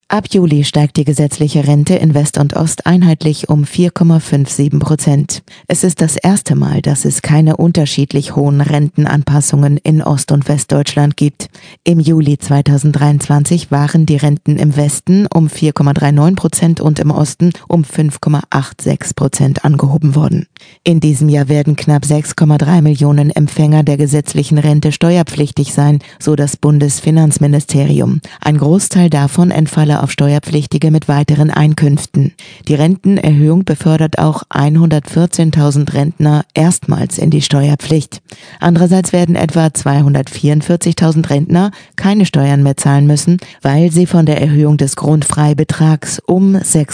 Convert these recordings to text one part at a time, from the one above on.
Ab Juli steigt die gesetzliche Rente in West und Ost einheitlich um 4,57%. Es ist das erste Mal, dass es keine unterschiedlich hohen Rentenanpassungen in Ost- und Westdeutschland gibt. Im Juli 2023 waren die Renten im Westen um 4,39% und im Osten um 5,86% angehoben worden. In diesem Jahr werden knapp 6,3 Millionen Empfänger der gesetzlichen Rente steuerpflichtig sein, so das Bundesfinanzministerium. Ein Großteil davon entfalle auf Steuerpflichtige mit weiteren Einkünften. Die Rentenerhöhung befördert auch 114.000 Rentner erstmals in die Steuerpflicht. Andererseits werden etwa 244.000 Rentner keine Steuern mehr zahlen müssen, weil sie von der Erhöhung des Grundfreibetrags um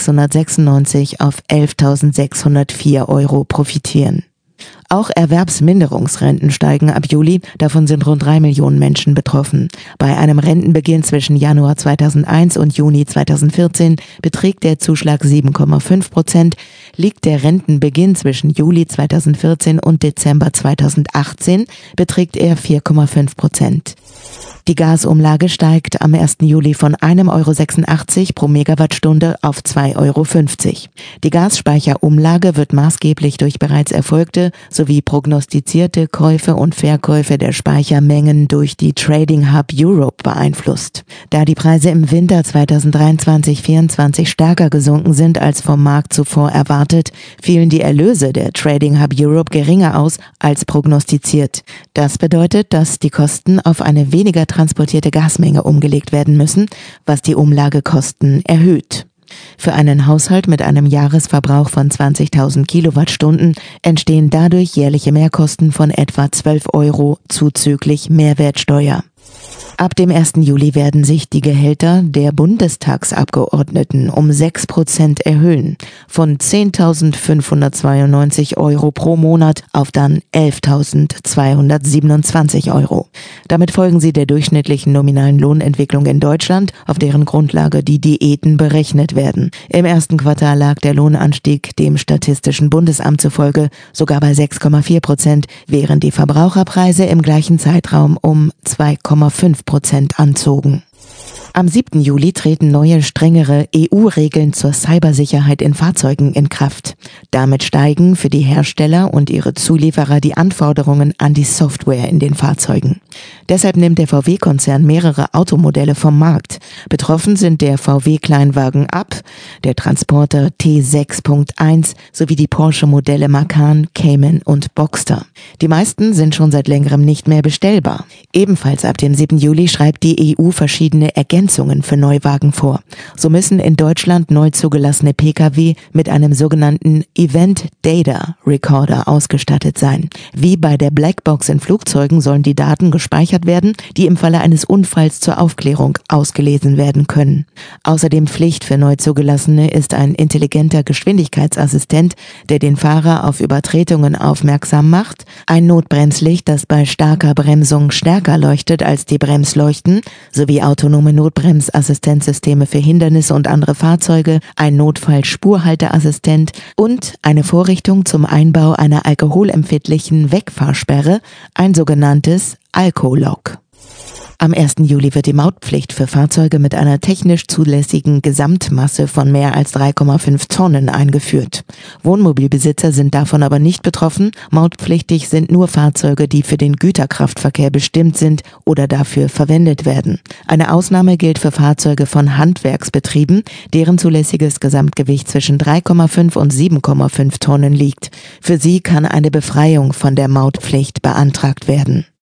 696 auf 11.604 € profitieren. Auch Erwerbsminderungsrenten steigen ab Juli, davon sind rund 3 Millionen Menschen betroffen. Bei einem Rentenbeginn zwischen Januar 2001 und Juni 2014 beträgt der Zuschlag 7,5%, liegt der Rentenbeginn zwischen Juli 2014 und Dezember 2018, beträgt er 4,5%. Die Gasumlage steigt am 1. Juli von 1,86 € pro Megawattstunde auf 2,50 €. Die Gasspeicherumlage wird maßgeblich durch bereits erfolgte sowie prognostizierte Käufe und Verkäufe der Speichermengen durch die Trading Hub Europe beeinflusst. Da die Preise im Winter 2023/24 stärker gesunken sind als vom Markt zuvor erwartet, fielen die Erlöse der Trading Hub Europe geringer aus als prognostiziert. Das bedeutet, dass die Kosten auf eine weniger transportierte Gasmenge umgelegt werden müssen, was die Umlagekosten erhöht. Für einen Haushalt mit einem Jahresverbrauch von 20.000 Kilowattstunden entstehen dadurch jährliche Mehrkosten von etwa 12 € zuzüglich Mehrwertsteuer. Ab dem 1. Juli werden sich die Gehälter der Bundestagsabgeordneten um 6% erhöhen, von 10.592 € pro Monat auf dann 11.227 €. Damit folgen sie der durchschnittlichen nominalen Lohnentwicklung in Deutschland, auf deren Grundlage die Diäten berechnet werden. Im ersten Quartal lag der Lohnanstieg dem Statistischen Bundesamt zufolge sogar bei 6,4%, während die Verbraucherpreise im gleichen Zeitraum um 2,5% anzogen. Am 7. Juli treten neue, strengere EU-Regeln zur Cybersicherheit in Fahrzeugen in Kraft. Damit steigen für die Hersteller und ihre Zulieferer die Anforderungen an die Software in den Fahrzeugen. Deshalb nimmt der VW-Konzern mehrere Automodelle vom Markt. Betroffen sind der VW-Kleinwagen Up, der Transporter T6.1 sowie die Porsche-Modelle Macan, Cayman und Boxster. Die meisten sind schon seit längerem nicht mehr bestellbar. Ebenfalls ab dem 7. Juli schreibt die EU verschiedene Ergänzungen für Neuwagen vor. So müssen in Deutschland neu zugelassene Pkw mit einem sogenannten Event Data Recorder ausgestattet sein. Wie bei der Blackbox in Flugzeugen sollen die Daten gespeichert werden, die im Falle eines Unfalls zur Aufklärung ausgelesen werden können. Außerdem Pflicht für neu zugelassene ist ein intelligenter Geschwindigkeitsassistent, der den Fahrer auf Übertretungen aufmerksam macht, ein Notbremslicht, das bei starker Bremsung stärker leuchtet als die Bremsleuchten, sowie autonome Notbremsassistenzsysteme für Hindernisse und andere Fahrzeuge, ein Notfallspurhalteassistent und eine Vorrichtung zum Einbau einer alkoholempfindlichen Wegfahrsperre, ein sogenanntes Alkolog. Am 1. Juli wird die Mautpflicht für Fahrzeuge mit einer technisch zulässigen Gesamtmasse von mehr als 3,5 Tonnen eingeführt. Wohnmobilbesitzer sind davon aber nicht betroffen. Mautpflichtig sind nur Fahrzeuge, die für den Güterkraftverkehr bestimmt sind oder dafür verwendet werden. Eine Ausnahme gilt für Fahrzeuge von Handwerksbetrieben, deren zulässiges Gesamtgewicht zwischen 3,5 und 7,5 Tonnen liegt. Für sie kann eine Befreiung von der Mautpflicht beantragt werden.